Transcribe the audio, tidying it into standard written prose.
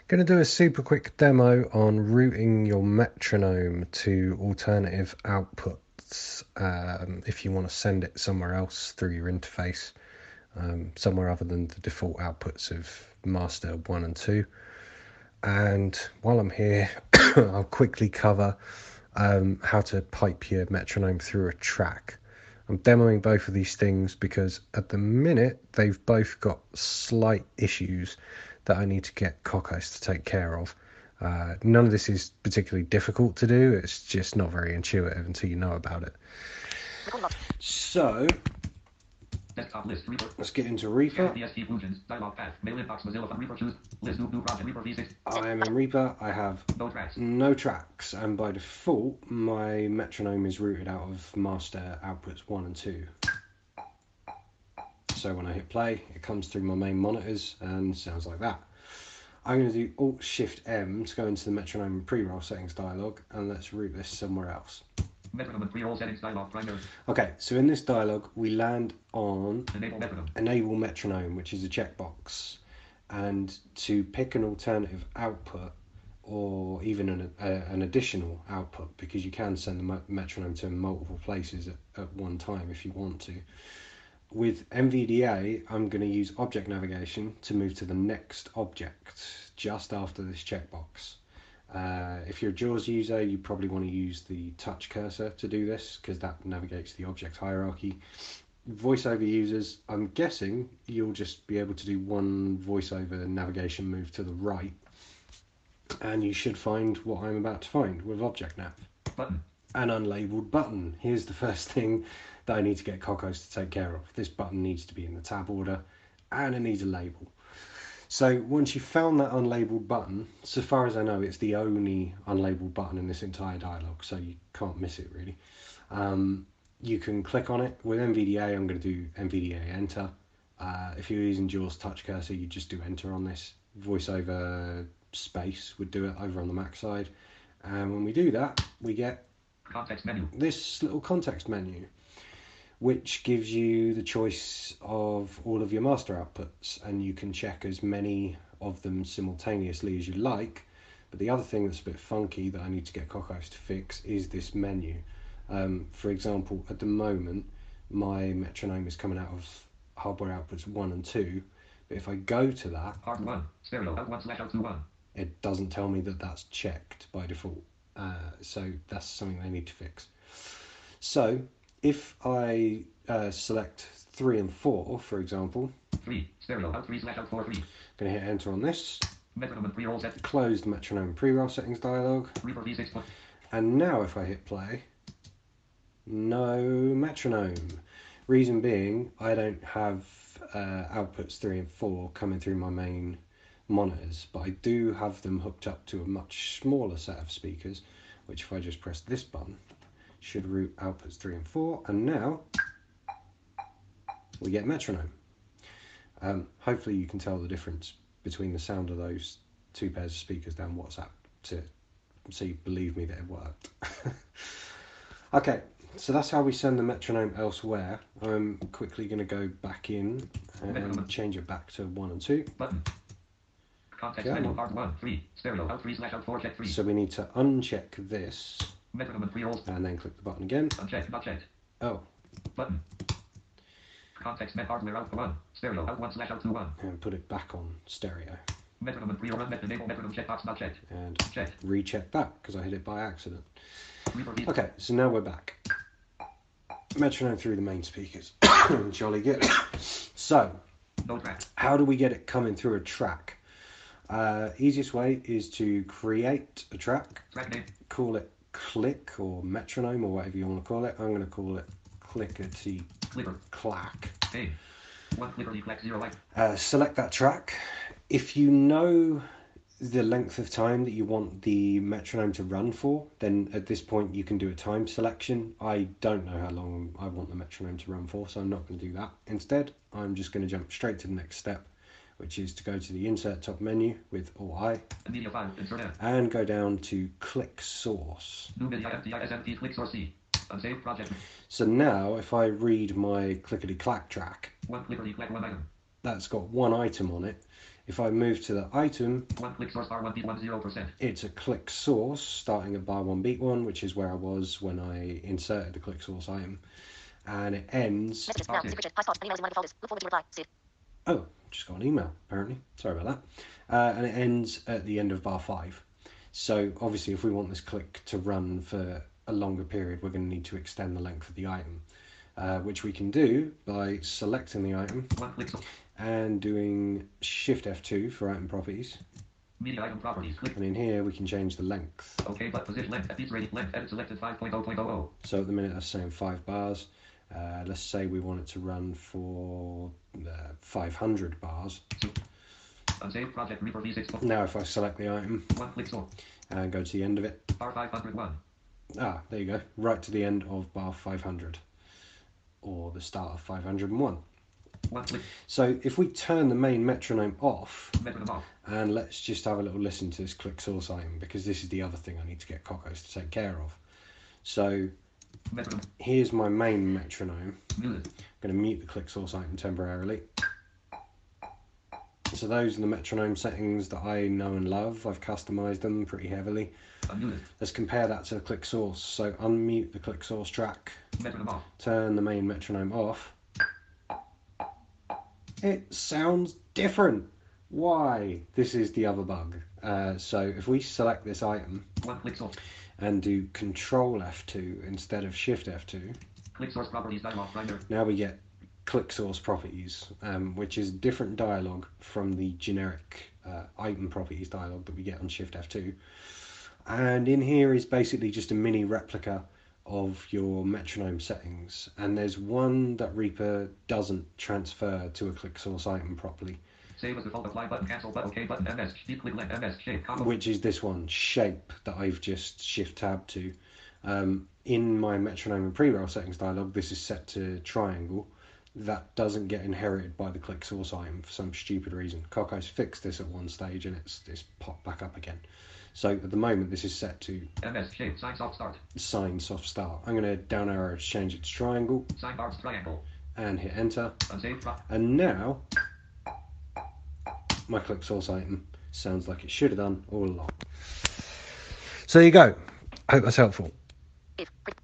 Going to do a super quick demo on routing your metronome to alternative outputs if you want to send it somewhere else through your interface, somewhere other than the default outputs of master 1 and 2. And while I'm here, I'll quickly cover how to pipe your metronome through a track. I'm demoing both of these things because at the minute they've both got slight issues that I need to get Cocos to take care of. None of this is particularly difficult to do, it's just not very intuitive until you know about it. So, let's get into Reaper. I am in Reaper, I have no tracks, and by default my metronome is routed out of master outputs 1 and 2. So when I hit play, it comes through my main monitors and sounds like that. I'm going to do Alt-Shift-M to go into the metronome and pre-roll settings dialog, and let's route this somewhere else. Metronome and pre-roll settings dialog primary. Okay, so in this dialog we land on Enable metronome, which is a checkbox, and to pick an alternative output or even an additional output, because you can send the metronome to multiple places at one time if you want to. With NVDA, I'm going to use object navigation to move to the next object just after this checkbox. If you're a JAWS user, you probably want to use the touch cursor to do this because that navigates the object hierarchy. VoiceOver users, I'm guessing you'll just be able to do one VoiceOver navigation move to the right, and you should find what I'm about to find with object nav. Button. An unlabeled button. Here's the first thing that I need to get Cocos to take care of. This button needs to be in the tab order and it needs a label. So once you've found that unlabeled button, so far as I know it's the only unlabeled button in this entire dialog, so you can't miss it really. You can click on it. With NVDA I'm going to do NVDA enter. If you're using JAWS touch cursor you just do enter on this. VoiceOver space would do it over on the Mac side, and when we do that we get context menu. This little context menu, which gives you the choice of all of your master outputs, and you can check as many of them simultaneously as you like. But the other thing that's a bit funky that I need to get Cocos to fix is this menu. For example, at the moment my metronome is coming out of hardware outputs 1 and 2, but if I go to that, Hard 1, stereo, L1/L2/1. It doesn't tell me that that's checked by default. So that's something they need to fix. So if I select 3 and 4, for example, 3, stereo, L3/L4 3. Going to hit enter on this. Metronome and pre-roll settings. Close the metronome pre-roll settings dialog. Reaper V6. And now if I hit play, no metronome. Reason being, I don't have outputs 3 and 4 coming through my main monitors, but I do have them hooked up to a much smaller set of speakers, which if I just press this button should route outputs 3 and 4, and now we get metronome. Hopefully you can tell the difference between the sound of those two pairs of speakers down WhatsApp so you believe me that it worked. Okay, so that's how we send the metronome elsewhere. I'm quickly going to go back in and change it back to 1 and 2. Button. Context menu, hard 1, 3, stereo, L3/L4, check 3. So we need to uncheck this, Metronome and pre-rolls. and then click the button again. Unchecked, not checked. Oh, Button. Context met hardware out 1, stereo, L1/L2/1. and put it back on stereo. Metronome and pre-roll, enable metronome checkbox not checked. And Checked. recheck that because I hit it by accident. Reaper V. Okay, so now we're back. Metronome through the main speakers. Jolly good. So, No track. how do we get it coming through a track? Easiest way is to create a track, Track name. call it click or metronome or whatever you want to call it. I'm going to call it clickety Clicker. clack. Name. 1 clicker clack 0 light. Select that track. If you know the length of time that you want the metronome to run for, then at this point you can do a time selection. I don't know how long I want the metronome to run for, so I'm not going to do that. Instead, I'm just going to jump straight to the next step, which is to go to the insert top menu with Alt-I Media file. Insert M. and go down to click source. New media MTISMT click source C. Unsaved project. So now if I read my clickety clack track, 1 clicker clack 1 item. that's got one item on it. If I move to the item, One click source bar 1 beat 1 0%. it's a click source starting at bar 1 beat 1, which is where I was when I inserted the click source item, and it ends. Oh, just got an email apparently. Sorry about that. And it ends at the end of bar 5. So obviously, if we want this click to run for a longer period, we're going to need to extend the length of the item, which we can do by selecting the item and doing Shift F2 for item properties. Media item properties. Click. And in here we can change the length. Okay, but position length, piece rating length, edit selected 5.0.00. So at the minute that's saying 5 bars. Let's say we want it to run for 500 bars. Unsaved project Reaper V6. Now if I select the item One click source. and go to the end of it. Bar 501. Ah, there you go. Right to the end of bar 500. Or the start of 501. One click. So if we turn the main metronome off, Metronome off. and let's just have a little listen to this click source item, because this is the other thing I need to get Cocos to take care of. So Metronome. here's my main metronome. Muted. I'm going to mute the click source item temporarily. So those are the metronome settings that I know and love. I've customized them pretty heavily. Unmuted. Let's compare that to the click source. So unmute the click source track, Metronome off. turn the main metronome off. It sounds different. Why? This is the other bug. So if we select this item One click source. and do Control F2 instead of Shift F2, Click source properties dialog finder. now we get click source properties, which is a different dialog from the generic item properties dialog that we get on Shift F2. And in here is basically just a mini replica of your metronome settings, and there's one that Reaper doesn't transfer to a click source item properly, Save as default, apply button, cancel button, OK button, MS, deep click length, MS, shape, combo. which is this one, shape, that I've just shift tab to. In my metronome and pre-roll settings dialog, this is set to triangle. That doesn't get inherited by the click source item for some stupid reason. Cocos fixed this at one stage and it's popped back up again. So at the moment this is set to MS, shape, sign soft start. sign soft start. I'm going to down arrow to change it to triangle Sign bars triangle. and hit enter. Unsaved prop. And now my click source item sounds like it should have done all along. So there you go. I hope that's helpful.